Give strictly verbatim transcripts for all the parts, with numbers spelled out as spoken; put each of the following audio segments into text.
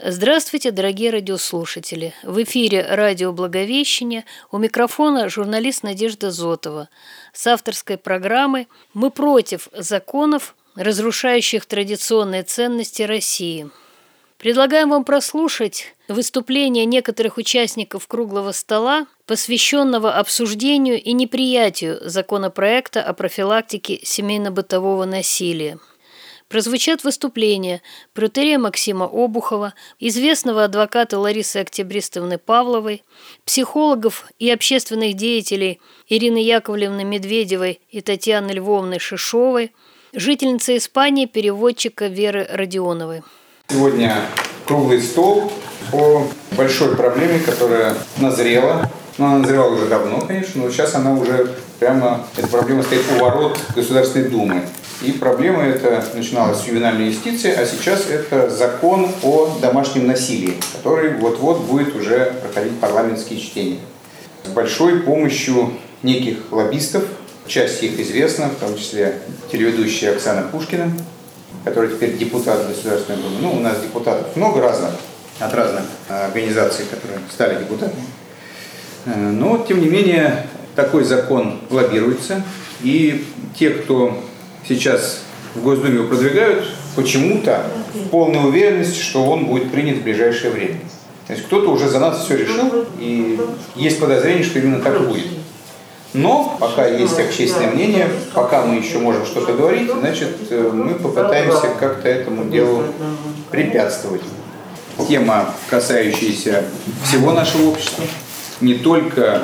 Здравствуйте, дорогие радиослушатели! В эфире радио «Благовещение», у микрофона журналист Надежда Зотова. С авторской программы «Мы против законов, разрушающих традиционные ценности России». Предлагаем вам прослушать выступления некоторых участников круглого стола, посвященного обсуждению и неприятию законопроекта о профилактике семейно-бытового насилия. Прозвучат выступления протоиерея Максима Обухова, известного адвоката Ларисы Октябристовны Павловой, психологов и общественных деятелей Ирины Яковлевны Медведевой и Татьяны Львовны Шишовой, жительницы Испании, переводчика Веры Родионовой. Сегодня круглый стол по большой проблеме, которая назрела. Ну, она назревала уже давно, конечно, но сейчас она уже прямо, эта проблема стоит у ворот Государственной Думы. И проблема эта начиналась с ювенальной юстиции, а сейчас это закон о домашнем насилии, который вот-вот будет уже проходить парламентские чтения. С большой помощью неких лоббистов, часть их известна, в том числе телеведущая Оксана Пушкина, которая теперь депутат Государственной Думы. Ну, у нас депутатов много разных, от разных организаций, которые стали депутатами. Но, тем не менее, такой закон лоббируется, и те, кто сейчас в Госдуме его продвигают, почему-то в полной уверенности, что он будет принят в ближайшее время. То есть кто-то уже за нас все решил, и есть подозрение, что именно так и будет. Но пока есть общественное мнение, пока мы еще можем что-то говорить, значит, мы попытаемся как-то этому делу препятствовать. Тема, касающаяся всего нашего общества, не только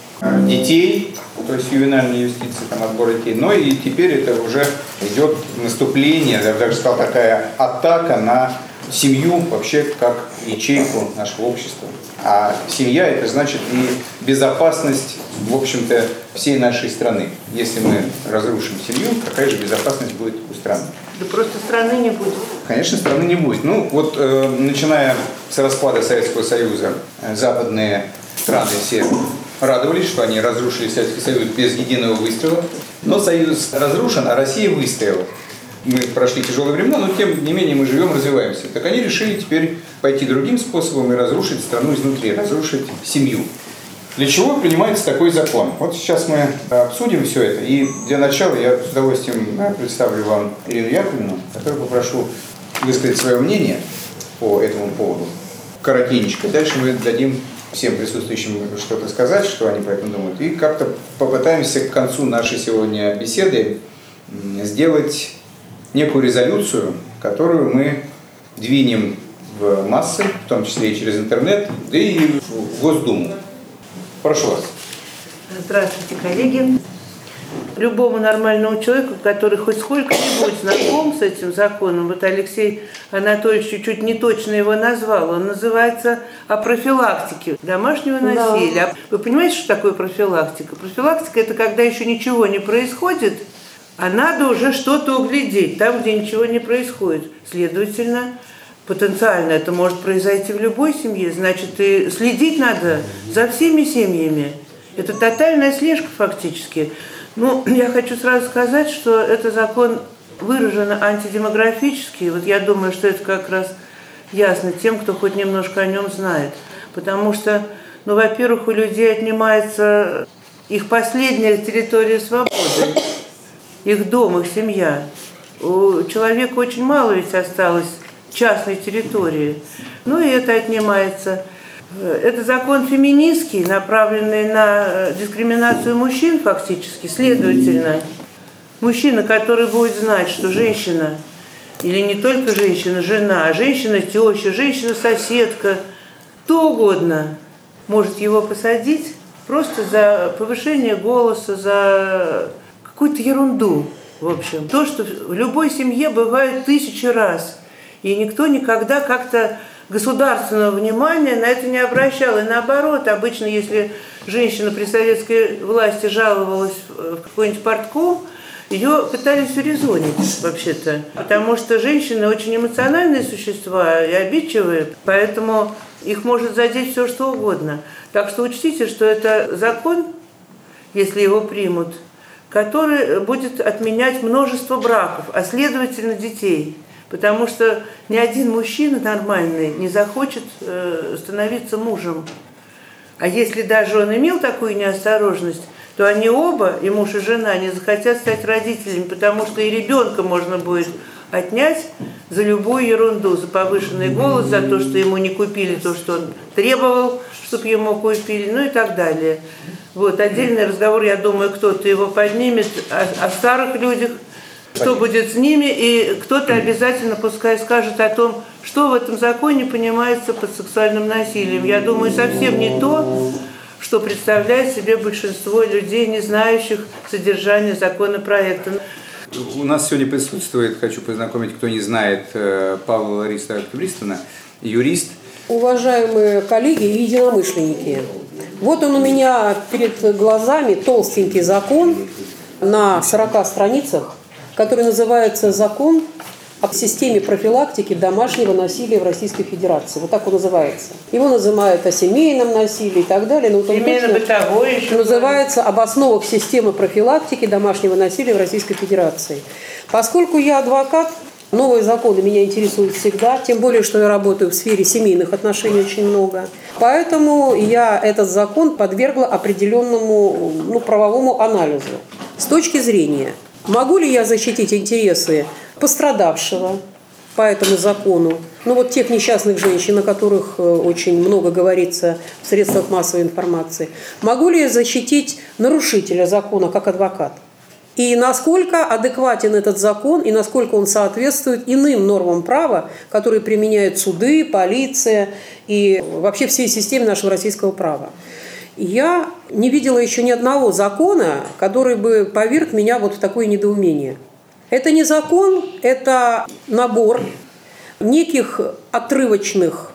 детей, то есть ювенальной юстиции, там, отбор детей, но и теперь это уже идет наступление, я бы даже сказал, такая атака на семью вообще как ячейку нашего общества. А семья — это значит и безопасность, в общем-то, всей нашей страны. Если мы разрушим семью, какая же безопасность будет у страны? Да просто страны не будет. Конечно, страны не будет. Ну, вот э, начиная с распада Советского Союза, э, западные страны все радовались, что они разрушили Советский Союз без единого выстрела. Но Союз разрушен, а Россия выстояла. Мы прошли тяжелые времена, но тем не менее мы живем, развиваемся. Так они решили теперь пойти другим способом и разрушить страну изнутри, разрушить семью. Для чего принимается такой закон? Вот сейчас мы обсудим все это. И для начала я с удовольствием представлю вам Ирину Яковлевну, которую попрошу высказать свое мнение по этому поводу. Коротенько. Дальше мы дадим всем присутствующим что-то сказать, что они по этому думают. И как-то попытаемся к концу нашей сегодня беседы сделать некую резолюцию, которую мы двинем в массы, в том числе и через интернет, да и в Госдуму. Прошу вас. Здравствуйте, коллеги. Любому нормальному человеку, который хоть сколько-нибудь знаком с этим законом, вот Алексей Анатольевич чуть-чуть не точно его назвал, он называется «О профилактике домашнего насилия». Да. Вы понимаете, что такое профилактика? Профилактика – это когда еще ничего не происходит, а надо уже что-то углядеть там, где ничего не происходит. Следовательно, потенциально это может произойти в любой семье, значит, и следить надо за всеми семьями. Это тотальная слежка фактически. Ну, я хочу сразу сказать, что это закон выраженно антидемографический. Вот я думаю, что это как раз ясно тем, кто хоть немножко о нем знает. Потому что, ну, во-первых, у людей отнимается их последняя территория свободы, их дом, их семья. У человека очень мало ведь осталось частной территории. Ну и это отнимается. Это закон феминистский, направленный на дискриминацию мужчин фактически. Следовательно, мужчина, который будет знать, что женщина, или не только женщина, жена, а женщина теща, женщина-соседка, кто угодно может его посадить просто за повышение голоса, за какую-то ерунду, в общем. То, что в любой семье бывает тысячи раз. И никто никогда как-то государственного внимания на это не обращал. И наоборот, обычно, если женщина при советской власти жаловалась в какой-нибудь партком, ее пытались урезонить вообще-то. Потому что женщины очень эмоциональные существа и обидчивые, поэтому их может задеть все, что угодно. Так что учтите, что это закон, если его примут, который будет отменять множество браков, а следовательно детей. Потому что ни один мужчина нормальный не захочет становиться мужем. А если даже он имел такую неосторожность, то они оба, и муж, и жена, не захотят стать родителями, потому что и ребенка можно будет отнять за любую ерунду, за повышенный голос, за то, что ему не купили то, что он требовал, чтобы ему купили, ну и так далее. Вот, отдельный разговор, я думаю, кто-то его поднимет о, о старых людях, что будет с ними, и кто-то обязательно пускай скажет о том, что в этом законе понимается под сексуальным насилием. Я думаю, совсем не то, что представляет себе большинство людей, не знающих содержания законопроекта. У нас сегодня присутствует, хочу познакомить, кто не знает, Павла Лариса Октябристовна, юрист. Уважаемые коллеги и единомышленники, вот он у меня перед глазами, толстенький закон на сорока страницах, который называется «Закон о системе профилактики домашнего насилия в Российской Федерации». Вот так он называется. Его называют о семейном насилии и так далее. Но вот он Семейно-бытовой еще называется «Об основах системы профилактики домашнего насилия в Российской Федерации». Поскольку я адвокат, новые законы меня интересуют всегда, тем более, что я работаю в сфере семейных отношений очень много. Поэтому я этот закон подвергла определенному ну, правовому анализу. С точки зрения, могу ли я защитить интересы пострадавшего по этому закону, ну вот тех несчастных женщин, о которых очень много говорится в средствах массовой информации, могу ли я защитить нарушителя закона как адвокат? И насколько адекватен этот закон, и насколько он соответствует иным нормам права, которые применяют суды, полиция и вообще всей системе нашего российского права. Я не видела еще ни одного закона, который бы поверг меня вот в такое недоумение. Это не закон, это набор неких отрывочных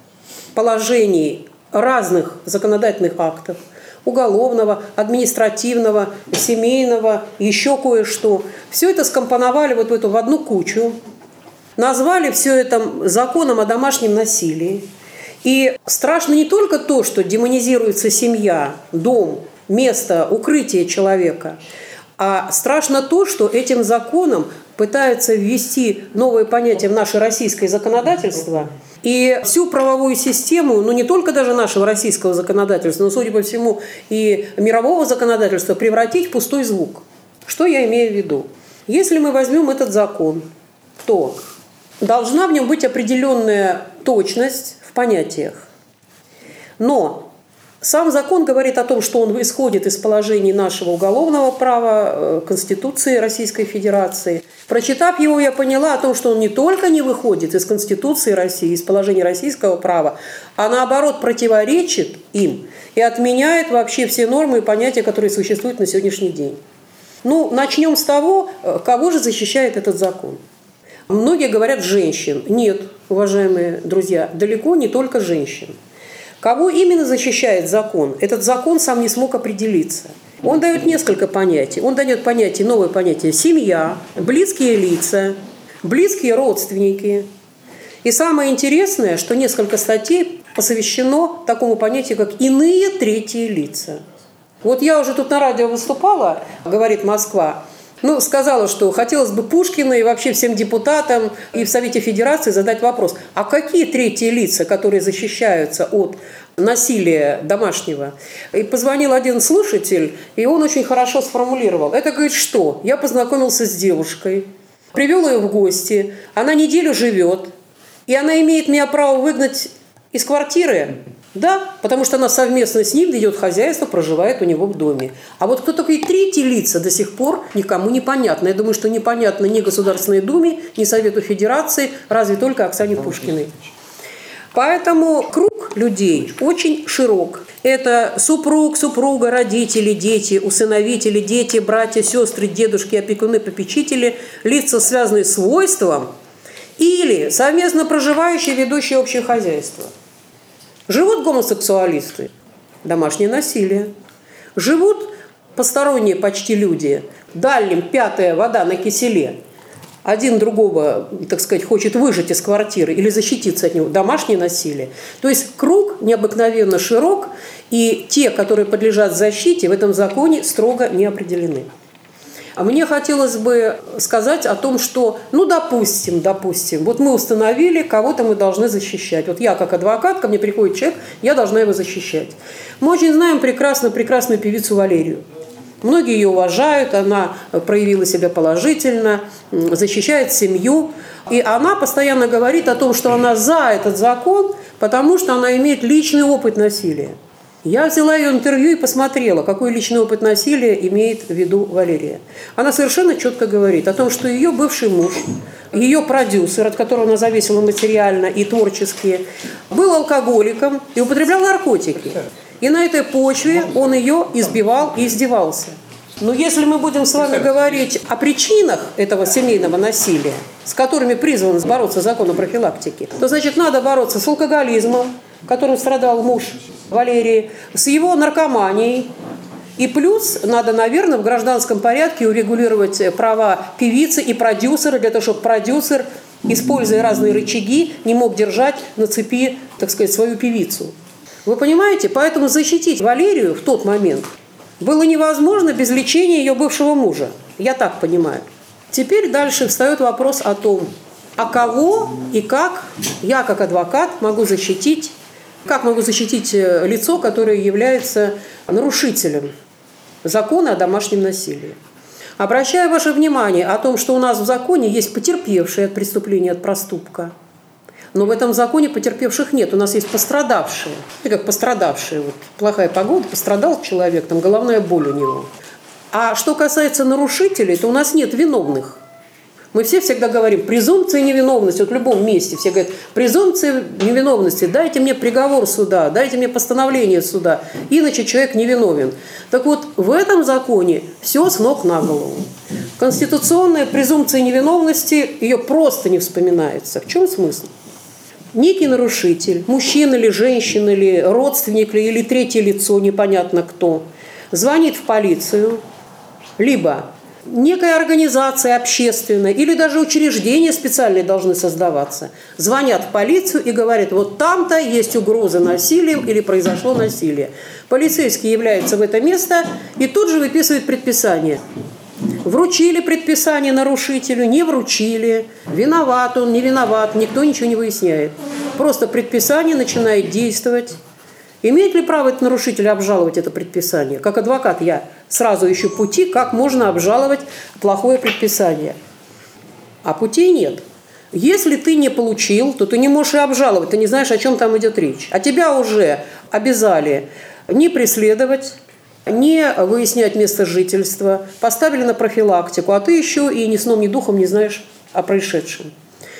положений разных законодательных актов, уголовного, административного, семейного, еще кое-что. Все это скомпоновали вот в эту в одну кучу, назвали все это законом о домашнем насилии. И страшно не только то, что демонизируется семья, дом, место, укрытие человека, а страшно то, что этим законом пытаются ввести новые понятия в наше российское законодательство и всю правовую систему, ну не только даже нашего российского законодательства, но, судя по всему, и мирового законодательства превратить в пустой звук. Что я имею в виду? Если мы возьмем этот закон, то должна в нем быть определенная точность в понятиях. Но сам закон говорит о том, что он исходит из положений нашего уголовного права, Конституции Российской Федерации. Прочитав его, я поняла о том, что он не только не выходит из Конституции России, из положений российского права, а наоборот противоречит им и отменяет вообще все нормы и понятия, которые существуют на сегодняшний день. Ну, начнем с того, кого же защищает этот закон. Многие говорят женщин. Нет, уважаемые друзья, далеко не только женщин. Кого именно защищает закон? Этот закон сам не смог определиться. Он дает несколько понятий. Он дает понятие, новое понятие семья, близкие лица, близкие родственники. И самое интересное, что несколько статей посвящено такому понятию, как иные третьи лица. Вот я уже тут на радио выступала, говорит Москва, ну, сказала, что хотелось бы Пушкина и вообще всем депутатам и в Совете Федерации задать вопрос, а какие третьи лица, которые защищаются от насилия домашнего? И позвонил один слушатель, и он очень хорошо сформулировал. Это, говорит, что? Я познакомился с девушкой, привел ее в гости, она неделю живет, и она имеет меня право выгнать из квартиры? Да, потому что она совместно с ним ведет хозяйство, проживает у него в доме. А вот кто такие третьи лица, до сих пор никому не понятно. Я думаю, что непонятно ни Государственной Думе, ни Совету Федерации, разве только Оксане Пушкиной. Поэтому круг людей очень широк. Это супруг, супруга, родители, дети, усыновители, дети, братья, сестры, дедушки, опекуны, попечители, лица, связанные с свойством, или совместно проживающие, ведущие общее хозяйство. Живут гомосексуалисты, домашнее насилие. Живут посторонние почти люди, дальним пятая вода на киселе. Один другого, так сказать, хочет выжать из квартиры или защититься от него. Домашнее насилие. То есть круг необыкновенно широк, и те, которые подлежат защите, в этом законе строго не определены. Мне хотелось бы сказать о том, что, ну, допустим, допустим, вот мы установили, кого-то мы должны защищать. Вот я, как адвокат, ко мне приходит человек, я должна его защищать. Мы очень знаем прекрасно, прекрасную певицу Валерию. Многие ее уважают, она проявила себя положительно, защищает семью. И она постоянно говорит о том, что она за этот закон, потому что она имеет личный опыт насилия. Я взяла ее интервью и посмотрела, какой личный опыт насилия имеет в виду Валерия. Она совершенно четко говорит о том, что ее бывший муж, ее продюсер, от которого она зависела материально и творчески, был алкоголиком и употреблял наркотики. И на этой почве он ее избивал и издевался. Но если мы будем с вами говорить о причинах этого семейного насилия, с которыми призван бороться закон о профилактике, то, значит, надо бороться с алкоголизмом, которым страдал муж Валерии, с его наркоманией. И плюс надо, наверное, в гражданском порядке урегулировать права певицы и продюсера, для того, чтобы продюсер, используя разные рычаги, не мог держать на цепи, так сказать, свою певицу. Вы понимаете? Поэтому защитить Валерию в тот момент было невозможно без лечения ее бывшего мужа. Я так понимаю. Теперь дальше встает вопрос о том, а кого и как я, как адвокат, могу защитить, как могу защитить лицо, которое является нарушителем закона о домашнем насилии. Обращаю ваше внимание о том, что у нас в законе есть потерпевшие от преступления, от проступка. Но в этом законе потерпевших нет. У нас есть пострадавшие. И как пострадавшие. Вот, плохая погода, пострадал человек, там головная боль у него. А что касается нарушителей, то у нас нет виновных. Мы все всегда говорим, презумпция невиновности. Вот в любом месте все говорят, презумпция невиновности. Дайте мне приговор суда, дайте мне постановление суда. Иначе человек невиновен. Так вот, в этом законе все с ног на голову. Конституционная презумпция невиновности, ее просто не вспоминается. В чем смысл? Некий нарушитель, мужчина или женщина, или родственник, или третье лицо, непонятно кто, звонит в полицию, либо некая организация общественная, или даже учреждения специальные должны создаваться, звонят в полицию и говорят, вот там-то есть угроза насилием или произошло насилие. Полицейский является в это место и тут же выписывает предписание. Вручили предписание нарушителю, не вручили, виноват он, не виноват, никто ничего не выясняет. Просто предписание начинает действовать. Имеет ли право этот нарушитель обжаловать это предписание? Как адвокат я сразу ищу пути, как можно обжаловать плохое предписание. А путей нет. Если ты не получил, то ты не можешь и обжаловать, ты не знаешь, о чем там идет речь. А тебя уже обязали не преследовать, не выяснять место жительства, поставили на профилактику, а ты еще и ни сном, ни духом не знаешь о происшедшем.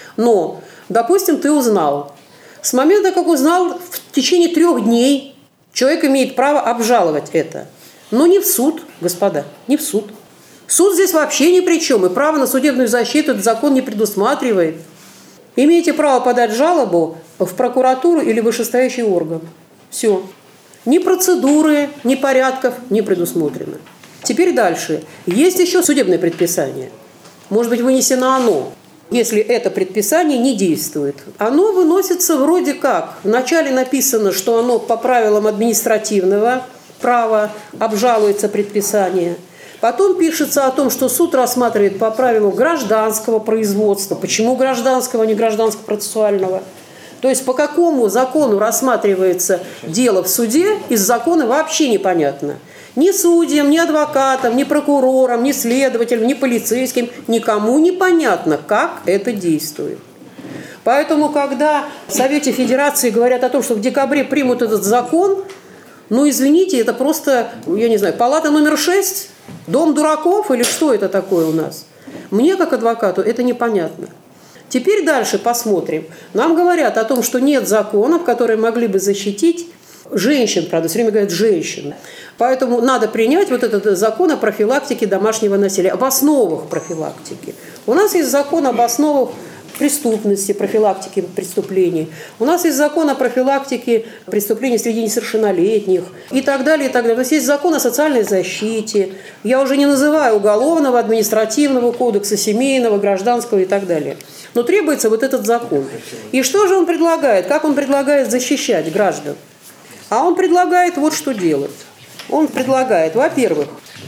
Но, допустим, ты узнал. С момента, как узнал, в течение трех дней человек имеет право обжаловать это. Но не в суд, господа, не в суд. Суд здесь вообще ни при чем, и право на судебную защиту этот закон не предусматривает. Имеете право подать жалобу в прокуратуру или вышестоящий орган. Все. Ни процедуры, ни порядков не предусмотрено. Теперь дальше. Есть еще судебное предписание. Может быть, вынесено оно, если это предписание не действует. Оно выносится вроде как. Вначале написано, что оно по правилам административного права обжалуется предписание. Потом пишется о том, что суд рассматривает по правилу гражданского производства. Почему гражданского, а не гражданско-процессуального? То есть по какому закону рассматривается дело в суде, из закона вообще непонятно. Ни судьям, ни адвокатам, ни прокурорам, ни следователям, ни полицейским, никому непонятно, как это действует. Поэтому, когда в Совете Федерации говорят о том, что в декабре примут этот закон, ну, извините, это просто, я не знаю, палата номер шесть, дом дураков или что это такое у нас? Мне, как адвокату, это непонятно. Теперь дальше посмотрим. Нам говорят о том, что нет законов, которые могли бы защитить женщин, правда, все время говорят женщин. Поэтому надо принять вот этот закон о профилактике домашнего насилия, об основах профилактики. У нас есть закон об основах преступности, профилактики преступлений. У нас есть закон о профилактике преступлений среди несовершеннолетних и так далее, и так далее. У нас есть закон о социальной защите. Я уже не называю уголовного, административного кодекса, семейного, гражданского и так далее. Но требуется вот этот закон. И что же он предлагает? Как он предлагает защищать граждан? А он предлагает вот что делать. Он предлагает, во-первых,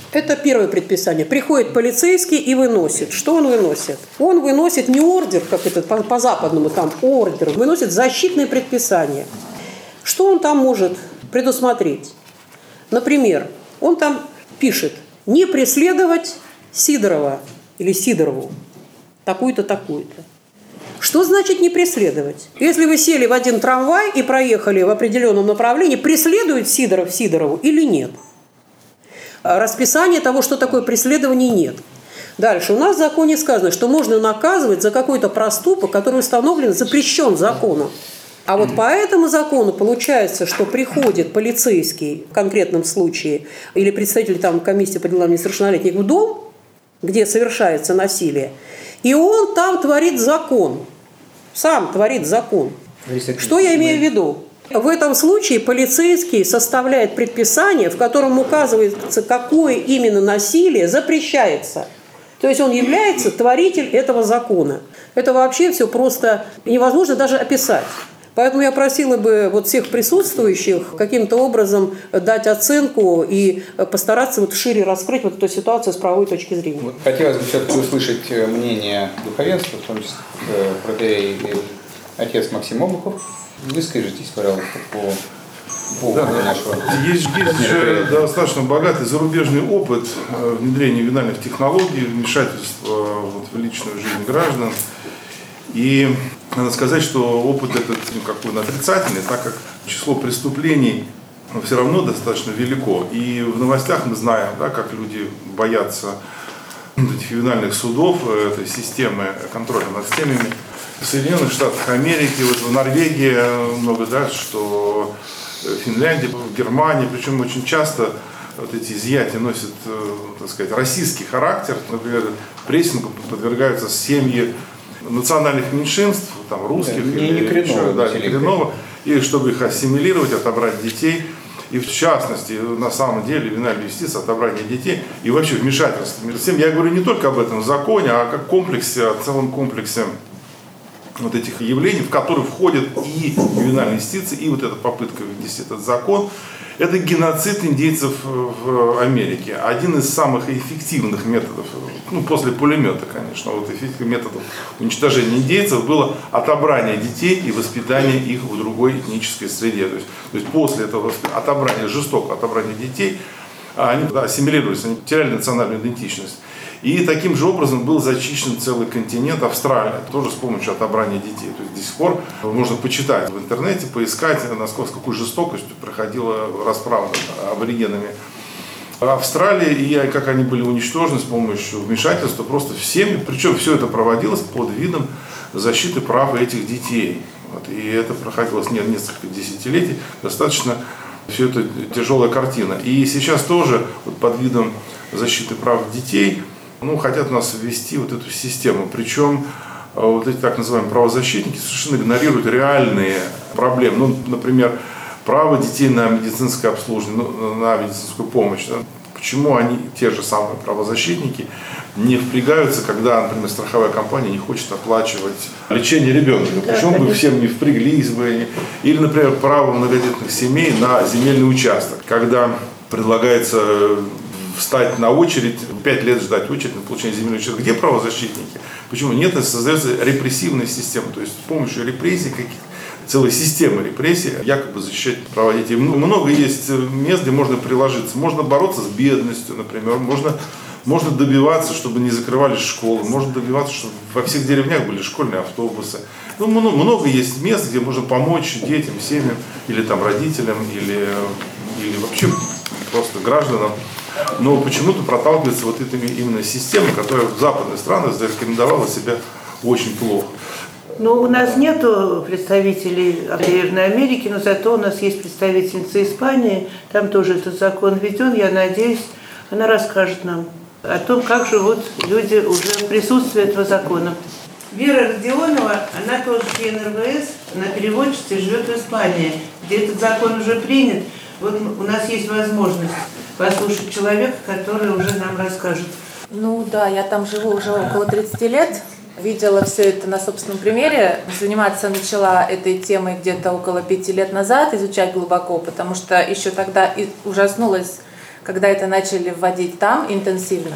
Это первое предписание. Приходит полицейский и выносит. Что он выносит? Он выносит не ордер, как это по, по западному, там ордер, выносит защитное предписание. Что он там может предусмотреть? Например, он там пишет: не преследовать Сидорова или Сидорову, такую-то, такую-то. Что значит не преследовать? Если вы сели в один трамвай и проехали в определенном направлении, преследует Сидоров Сидорову или нет? Расписания того, что такое преследование, нет. Дальше. У нас в законе сказано, что можно наказывать за какой-то проступок, который установлен, запрещен законом. А вот по этому закону получается, что приходит полицейский в конкретном случае или представитель там, комиссии по делам несовершеннолетних в дом, где совершается насилие, и он там творит закон. Сам творит закон. Что я имею в виду? В этом случае полицейский составляет предписание, в котором указывается, какое именно насилие запрещается. То есть он является творитель этого закона. Это вообще все просто невозможно даже описать. Поэтому я просила бы вот всех присутствующих каким-то образом дать оценку и постараться вот шире раскрыть вот эту ситуацию с правовой точки зрения. Вот хотелось бы все-таки услышать мнение духовенства, в том числе протоиерей и отец Максим Обухов. Выскажитесь, пожалуйста, по поводу да, нашего. Есть, есть же достаточно богатый зарубежный опыт внедрения ювенальных технологий, вмешательства вот, в личную жизнь граждан. И надо сказать, что опыт этот ну, какой-то отрицательный, так как число преступлений все равно достаточно велико. И в новостях мы знаем, да, как люди боятся этих ювенальных судов, этой системы контроля над семьями. В Соединенных Штатах Америки, вот в Норвегии много, да, что в Финляндии, в Германии, причем очень часто вот эти изъятия носят, так сказать, российский характер. Например, прессингу подвергаются семьи национальных меньшинств, там, русских да, или не еще, да, не коренного, и чтобы их ассимилировать, отобрать детей. И в частности, на самом деле, ювенальная юстиция, отобрание детей и вообще вмешательство в семью. Я говорю не только об этом законе, а как комплексе, о целом комплексе вот этих явлений, в которые входят и ювенальная юстиция, и вот эта попытка ввести этот закон. Это геноцид индейцев в Америке. Один из самых эффективных методов, ну, после пулемета, конечно, вот эффективных методов уничтожения индейцев было отобрание детей и воспитание их в другой этнической среде. То есть, то есть после этого отобрания, жестокого отобрания детей, они ассимилировались, они теряли национальную идентичность. И таким же образом был зачищен целый континент Австралия, тоже с помощью отобрания детей. То есть до сих пор можно почитать в интернете, поискать, насколько, с какой жестокостью проходила расправа над аборигенами Австралии, и как они были уничтожены с помощью вмешательства просто в семьи. Причем все это проводилось под видом защиты прав этих детей. Вот, и это проходилось несколько десятилетий, достаточно все это тяжелая картина. И сейчас тоже вот, под видом защиты прав детей ну, хотят нас ввести вот эту систему. Причем вот эти так называемые правозащитники совершенно игнорируют реальные проблемы. Ну, например, право детей на медицинское обслуживание, на медицинскую помощь. Да? Почему они, те же самые правозащитники, не впрягаются, когда, например, страховая компания не хочет оплачивать лечение ребенка? Да, почему бы всем не впряглись бы? Или, например, право многодетных семей на земельный участок, когда предлагается встать на очередь, пять лет ждать очередь на получение земельного участка. Где правозащитники? Почему? Нет, создается репрессивная система, то есть с помощью репрессий, каких целой системы репрессий, якобы защищать права детей. Много есть мест, где можно приложиться. Можно бороться с бедностью, например, можно, можно добиваться, чтобы не закрывались школы, можно добиваться, чтобы во всех деревнях были школьные автобусы. Ну, много есть мест, где можно помочь детям, семьям, или там родителям, или, или вообще просто гражданам. Но почему-то проталкивается вот эта именно система, которая в западных странах зарекомендовала себя очень плохо. Ну, у нас нет представителей Северной Америки, но зато у нас есть представительница Испании. Там тоже этот закон введен. Я надеюсь, она расскажет нам о том, как живут люди уже в присутствии этого закона. Вера Родионова, она тоже член эр вэ эс, она переводчица и живет в Испании, где этот закон уже принят. Вот у нас есть возможность послушать человека, который уже нам расскажет. Ну да, я там живу уже около тридцати лет. Видела все это на собственном примере. Заниматься начала этой темой где-то около пяти лет назад, изучать глубоко, потому что еще тогда ужаснулась, когда это начали вводить там интенсивно.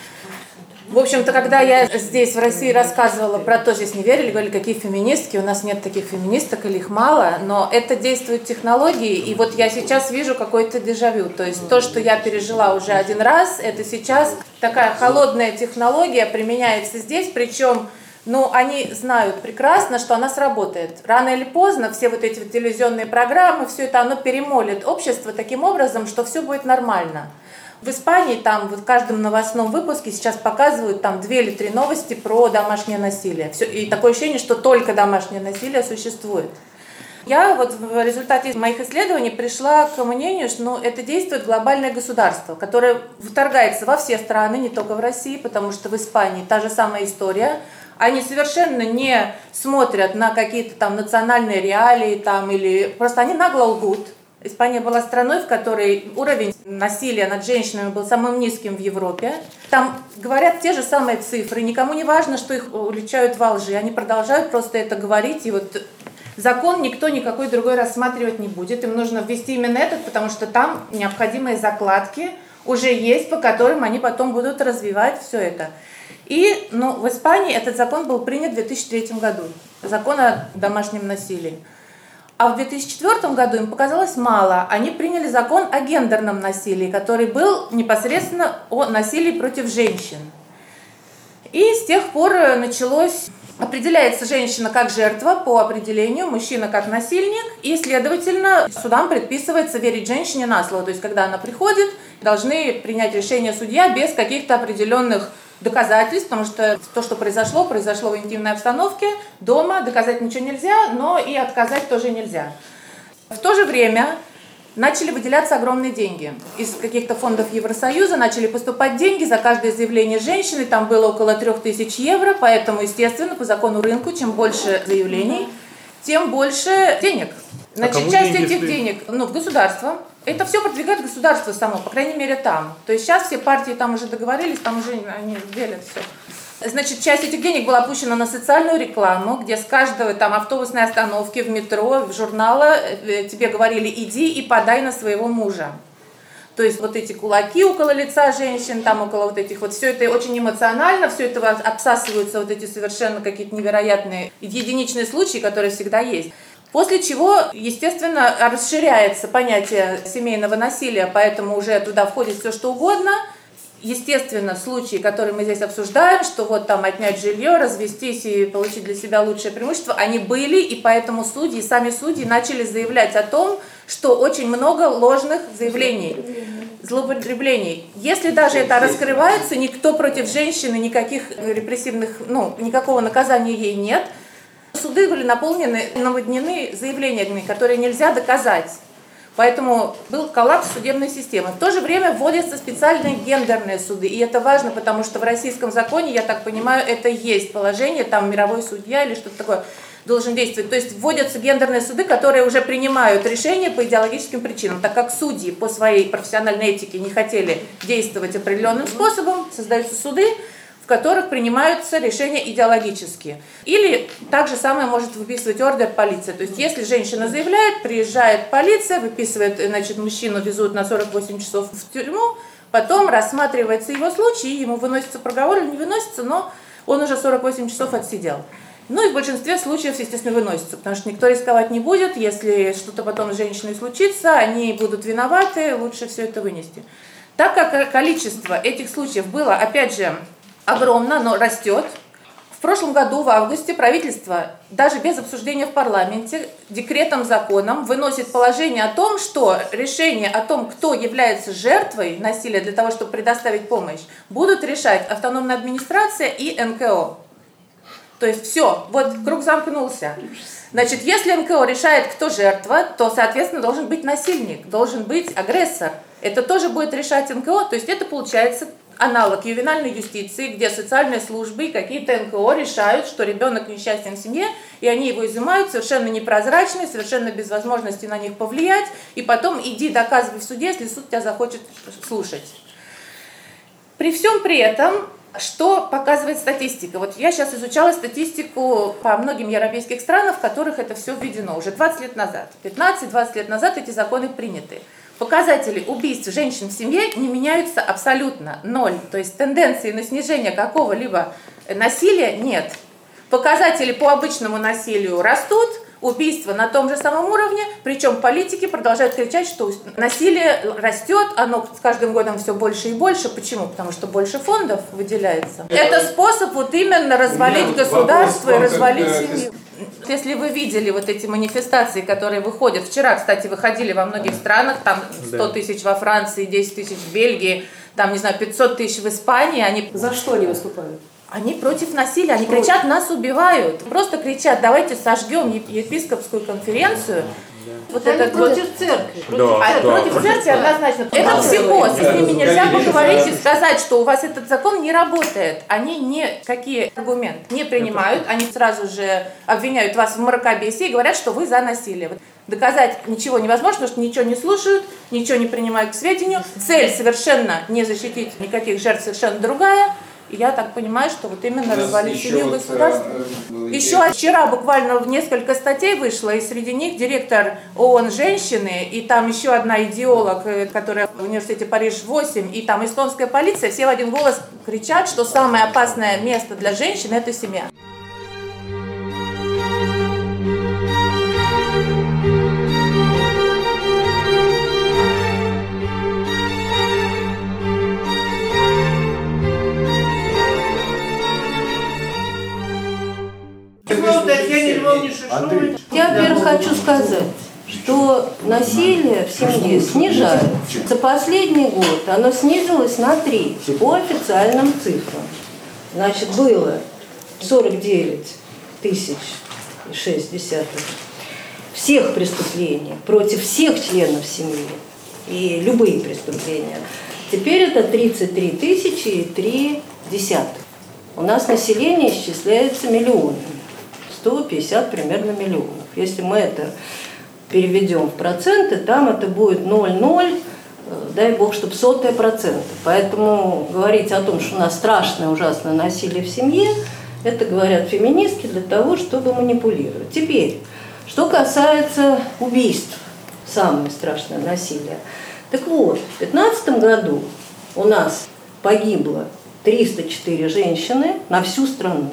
В общем-то, когда я здесь, в России, рассказывала про то, здесь не верили, говорили, какие феминистки, у нас нет таких феминисток или их мало, но это действуют технологии, и вот я сейчас вижу какой-то дежавю. То есть то, что я пережила уже один раз, это сейчас такая холодная технология применяется здесь, причем, ну, они знают прекрасно, что она сработает. Рано или поздно все вот эти вот телевизионные программы, все это, оно перемолит общество таким образом, что все будет нормально. В Испании там вот в каждом новостном выпуске сейчас показывают там две или три новости про домашнее насилие. Все, и такое ощущение, что только домашнее насилие существует. Я вот в результате моих исследований пришла к мнению, что ну, это действует глобальное государство, которое вторгается во все страны, не только в России, потому что в Испании та же самая история. Они совершенно не смотрят на какие-то там национальные реалии там, или просто они нагло лгут. Испания была страной, в которой уровень насилия над женщинами был самым низким в Европе. Там говорят те же самые цифры, никому не важно, что их уличают во лжи, они продолжают просто это говорить, и вот закон никто никакой другой рассматривать не будет, им нужно ввести именно этот, потому что там необходимые закладки уже есть, по которым они потом будут развивать все это. И ну, в Испании этот закон был принят в две тысячи третьем году, закон о домашнем насилии. А в две тысячи четвёртом году им показалось мало. Они приняли закон о гендерном насилии, который был непосредственно о насилии против женщин. И с тех пор началось... Определяется женщина как жертва по определению, мужчина как насильник, и, следовательно, судам предписывается верить женщине на слово. То есть, когда она приходит, должны принять решение судья без каких-то определенных доказательств, потому что то, что произошло, произошло в интимной обстановке, дома, доказать ничего нельзя, но и отказать тоже нельзя. В то же время начали выделяться огромные деньги. Из каких-то фондов Евросоюза начали поступать деньги за каждое заявление женщины, там было около трех тысяч евро, поэтому, естественно, по закону рынка, чем больше заявлений, тем больше денег. Значит, а часть этих денег, ну, в государство. Это все продвигает государство само, по крайней мере там. То есть сейчас все партии там уже договорились, там уже они делят все. Значит, часть этих денег была опущена на социальную рекламу, где с каждого там автобусной остановки, в метро, в журнала тебе говорили: иди и подай на своего мужа. То есть вот эти кулаки около лица женщин, там около вот этих вот, все это очень эмоционально, все это обсасываются вот эти совершенно какие-то невероятные единичные случаи, которые всегда есть. После чего, естественно, расширяется понятие семейного насилия, поэтому уже туда входит все что угодно. Естественно, случаи, которые мы здесь обсуждаем, что вот там отнять жилье, развестись и получить для себя лучшее преимущество, они были, и поэтому судьи, сами судьи начали заявлять о том, что очень много ложных заявлений, злоупотреблений. Если даже это раскрывается, никто против женщины, никаких репрессивных, ну, никакого наказания ей нет. Суды были наполнены, наводнены заявлениями, которые нельзя доказать. Поэтому был коллапс судебной системы. В то же время вводятся специальные гендерные суды. И это важно, потому что в российском законе, я так понимаю, это есть положение, там мировой судья или что-то такое должен действовать. То есть вводятся гендерные суды, которые уже принимают решения по идеологическим причинам. Так как судьи по своей профессиональной этике не хотели действовать определенным способом, создаются суды, в которых принимаются решения идеологические. Или так же самое может выписывать ордер полиция. То есть если женщина заявляет, приезжает полиция, выписывает, значит, мужчину везут на сорок восемь часов в тюрьму, потом рассматривается его случай, ему выносится приговор или не выносится, но он уже сорок восемь часов отсидел. Ну и в большинстве случаев, естественно, выносится, потому что никто рисковать не будет, если что-то потом с женщиной случится, они будут виноваты, лучше все это вынести. Так как количество этих случаев было, опять же, огромно, но растет. В прошлом году, в августе, правительство, даже без обсуждения в парламенте, декретом, законом выносит положение о том, что решение о том, кто является жертвой насилия для того, чтобы предоставить помощь, будут решать автономная администрация и эн ка о. То есть все, вот круг замкнулся. Значит, если эн ка о решает, кто жертва, то, соответственно, должен быть насильник, должен быть агрессор. Это тоже будет решать эн ка о, то есть это получается аналог ювенальной юстиции, где социальные службы и какие-то эн ка о решают, что ребенок несчастен в семье, и они его изымают совершенно непрозрачные, совершенно без возможности на них повлиять, и потом иди доказывай в суде, если суд тебя захочет слушать. При всем при этом, что показывает статистика? Вот я сейчас изучала статистику по многим европейским странам, в которых это все введено уже двадцать лет назад. пятнадцать-двадцать лет назад эти законы приняты. Показатели убийств женщин в семье не меняются абсолютно. Ноль. То есть тенденции на снижение какого-либо насилия нет. Показатели по обычному насилию растут, убийства на том же самом уровне, причем политики продолжают кричать, что насилие растет, оно с каждым годом все больше и больше. Почему? Потому что больше фондов выделяется. Это способ вот именно развалить государство и развалить семью. Если вы видели вот эти манифестации, которые выходят, вчера, кстати, выходили во многих странах, там сто тысяч во Франции, десять тысяч в Бельгии, там, не знаю, пятьсот тысяч в Испании. Они... За что они выступают? Они против насилия, они против. кричат, нас убивают. Просто кричат, давайте сожгем епископскую конференцию. Да. Вот это это против вот... церкви. Да, а да, против церкви однозначно. Это психоз, с ними нельзя поговорить и сказать, что у вас этот закон не работает. Они никакие аргументы не принимают, они сразу же обвиняют вас в мракобесии и говорят, что вы за насилие. Доказать ничего невозможно, потому что ничего не слушают, ничего не принимают к сведению. Цель совершенно не защитить никаких жертв, совершенно другая. И я так понимаю, что вот именно развалить семью государства. Вот, еще вчера буквально несколько статей вышло, и среди них директор ООН женщины, и там еще одна идеолог, которая в университете Париж восемь, и там эстонская полиция, все в один голос кричат, что самое опасное место для женщин – это семья. Я, во-первых, хочу сказать, что насилие в семье снижается. За последний год оно снизилось на треть по официальным цифрам. Значит, было сорок девять тысяч шесть десятых всех преступлений против всех членов семьи и любые преступления. Теперь это тридцать три тысячи и три десятых. У нас население исчисляется миллионами. сто пятьдесят примерно миллионов. Если мы это переведем в проценты, там это будет ноль целых ноль, дай бог, чтобы сотая процента. Поэтому говорить о том, что у нас страшное, ужасное насилие в семье, это говорят феминистки для того, чтобы манипулировать. Теперь, что касается убийств, самое страшное насилие. Так вот, в две тысячи пятнадцатом году у нас погибло триста четыре женщины на всю страну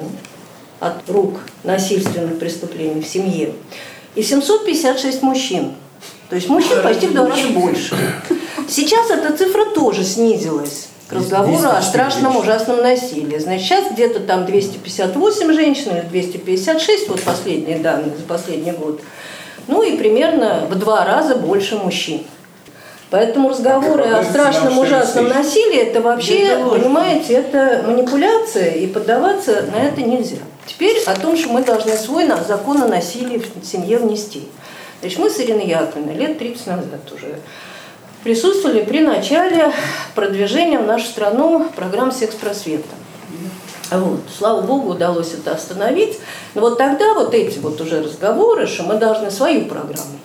от рук насильственных преступлений в семье, и семьсот пятьдесят шесть мужчин. То есть мужчин почти в два раза больше. Сейчас эта цифра тоже снизилась к разговору о страшном ужасном насилии. Значит, сейчас где-то там двести пятьдесят восемь женщин или двести пятьдесят шесть, вот последние данные за последний год. Ну и примерно в два раза больше мужчин. Поэтому разговоры о страшном ужасном насилии, это вообще, понимаете, это манипуляция, и поддаваться на это нельзя. Теперь о том, что мы должны свой закон о насилии в семье внести. Значит, мы с Ириной Яковлевной лет тридцать назад уже присутствовали при начале продвижения в нашу страну программ секс-просвета. Вот. Слава Богу, удалось это остановить. Но вот тогда вот эти вот уже разговоры, что мы должны свою программу,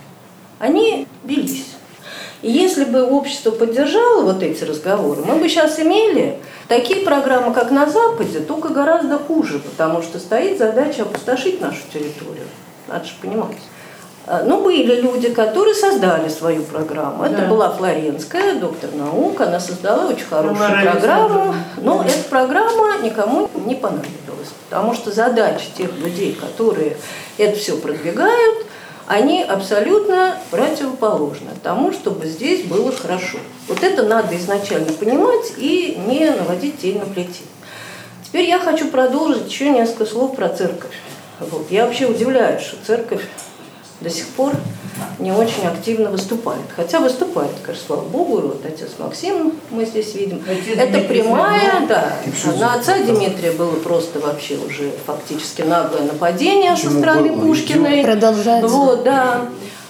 они велись. И если бы общество поддержало вот эти разговоры, мы бы сейчас имели такие программы, как на Западе, только гораздо хуже, потому что стоит задача опустошить нашу территорию. Надо же понимать. Ну, были люди, которые создали свою программу. Это да. была Флоренская, доктор наук, она создала очень хорошую ну, программу, но да. эта программа никому не понадобилась, потому что задача тех людей, которые это все продвигают, они абсолютно противоположны тому, чтобы здесь было хорошо. Вот это надо изначально понимать и не наводить тень на плетень. Теперь я хочу продолжить еще несколько слов про церковь. Вот. Я вообще удивляюсь, что церковь до сих пор не очень активно выступает. Хотя выступает, конечно, слава Богу, и вот отец Максим мы здесь видим. Отец это Дмитрий прямая, да. На отца Дмитрия было просто вообще уже фактически наглое нападение Почему со стороны Пушкиной. Продолжается. Вот, да.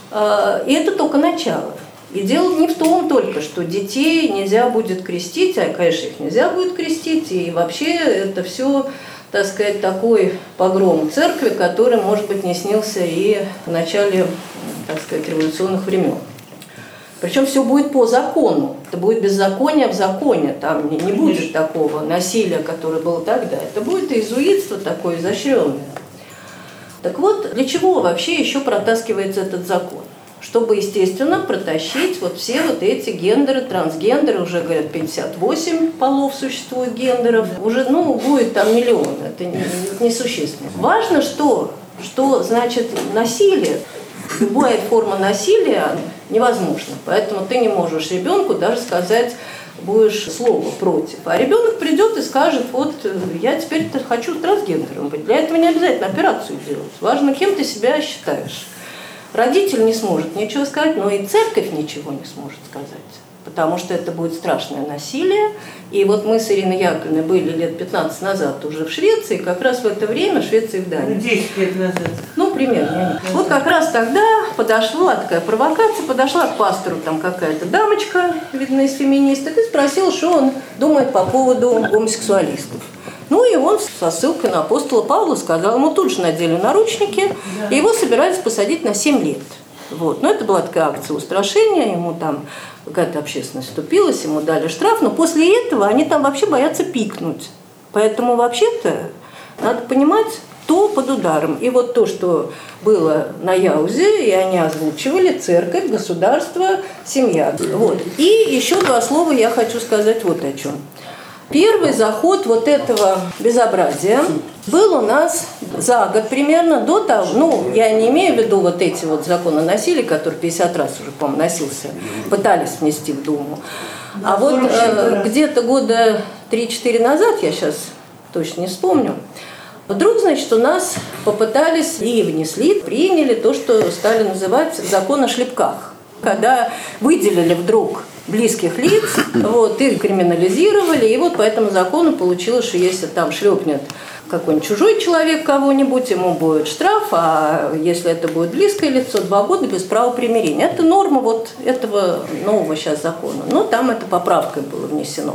И это только начало. И дело не в том только, что детей нельзя будет крестить, а, конечно, их нельзя будет крестить, и вообще это все, так сказать, такой погром церкви, который, может быть, не снился и в начале, так сказать, революционных времен. Причем все будет по закону. Это будет беззаконие в законе. Там не, не будет такого насилия, которое было тогда. Это будет иезуитство такое изощренное. Так вот, для чего вообще еще протаскивается этот закон? чтобы, естественно, протащить вот все вот эти гендеры, трансгендеры, уже, говорят, пятьдесят восемь полов существует гендеров, уже, ну, будет там миллион, это несущественно. Не Важно, что, что, значит, насилие, любая форма насилия невозможна, поэтому ты не можешь ребенку даже сказать, будешь слово против. А ребенок придет и скажет, вот я теперь хочу трансгендером быть. Для этого не обязательно операцию делать. Важно, кем ты себя считаешь. Родитель не сможет ничего сказать, но и церковь ничего не сможет сказать, потому что это будет страшное насилие. И вот мы с Ириной Яковлевной были лет пятнадцать назад уже в Швеции, как раз в это время, Швеция и в Дании. десять лет назад. Ну, примерно. Вот как раз тогда подошла такая провокация, подошла к пастору там какая-то дамочка, видно, из феминисток, и спросила, что он думает по поводу гомосексуалистов. Ну и он со ссылкой на апостола Павла сказал, ему тут же надели наручники, и его собирались посадить на семь лет. Вот. Но это была такая акция устрашения, ему там какая-то общественность вступилась, ему дали штраф, но после этого они там вообще боятся пикнуть. Поэтому вообще-то надо понимать, то под ударом. И вот то, что было на Яузе, и они озвучивали: церковь, государство, семья. Вот. И еще два слова я хочу сказать вот о чем. Первый заход вот этого безобразия был у нас за год примерно до того, ну, я не имею в виду вот эти вот законы о насилии, которые пятьдесят раз уже, по-моему, носился, пытались внести в Думу. А вот э, где-то года три-четыре назад, я сейчас точно не вспомню, вдруг, значит, у нас попытались и внесли, приняли то, что стали называть закон о шлепках. Когда выделили вдруг близких лиц, вот, и криминализировали, и вот по этому закону получилось, что если там шлепнет какой-нибудь чужой человек кого-нибудь, ему будет штраф, а если это будет близкое лицо, два года без права примирения. Это норма вот этого нового сейчас закона, но там это поправкой было внесено.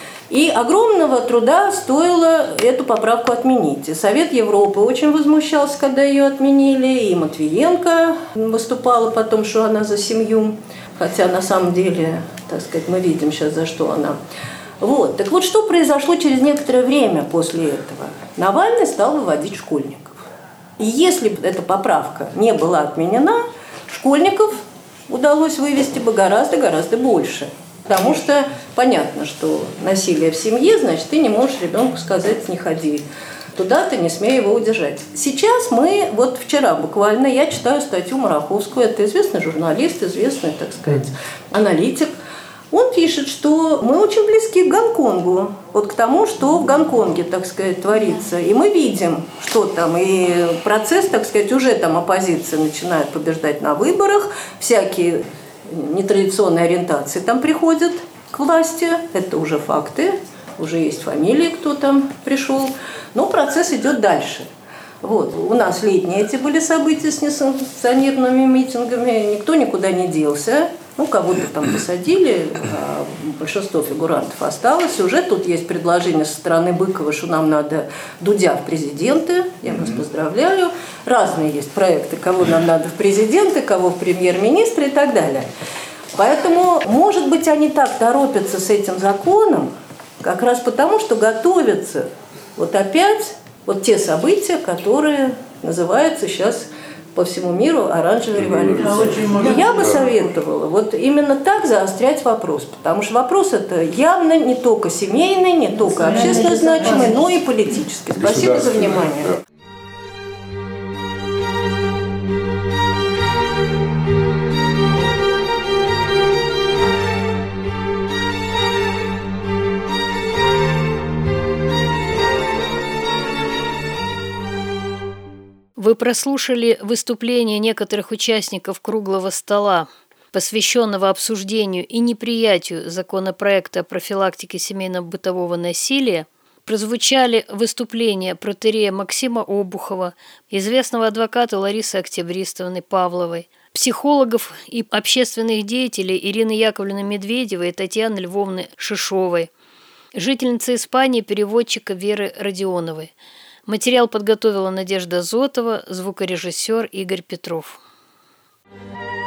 И огромного труда стоило эту поправку отменить. И Совет Европы очень возмущался, когда ее отменили, и Матвиенко выступала потом, что она за семью, хотя на самом деле, так сказать, мы видим сейчас, за что она. Вот. Так вот, что произошло через некоторое время после этого? Навальный стал выводить школьников. И если бы эта поправка не была отменена, школьников удалось вывести бы гораздо-гораздо больше. Потому что понятно, что насилие в семье, значит, ты не можешь ребенку сказать: не ходи туда, ты не смей его удержать. Сейчас мы, вот вчера буквально, я читаю статью Мараховскую, это известный журналист, известный, так сказать, аналитик. Он пишет, что мы очень близки к Гонконгу, вот к тому, что в Гонконге, так сказать, творится. И мы видим, что там, и процесс, так сказать, уже там оппозиция начинает побеждать на выборах, всякие нетрадиционной ориентации там приходят к власти, это уже факты, уже есть фамилии, кто там пришел, но процесс идет дальше. Вот. У нас летние эти были события с несанкционированными митингами, никто никуда не делся, ну, кого-то там посадили, а большинство фигурантов осталось. Уже тут есть предложение со стороны Быкова, что нам надо Дудя в президенты, я вас поздравляю. Разные есть проекты, кого нам надо в президенты, кого в премьер-министры и так далее. Поэтому, может быть, они так торопятся с этим законом, как раз потому, что готовятся вот опять вот те события, которые называются сейчас по всему миру оранжевой революцией. Я бы советовала вот именно так заострять вопрос, потому что вопрос это явно не только семейный, не только общественно значимый, но и политический. Спасибо за внимание. Вы прослушали выступление некоторых участников круглого стола, посвященного обсуждению и неприятию законопроекта о профилактике семейно-бытового насилия. Прозвучали выступления протоиерея Максима Обухова, известного адвоката Ларисы Октябристовны Павловой, психологов и общественных деятелей Ирины Яковлевны Медведевой и Татьяны Львовны Шишовой, жительницы Испании переводчика Веры Родионовой. Материал подготовила Надежда Зотова, звукорежиссер Игорь Петров.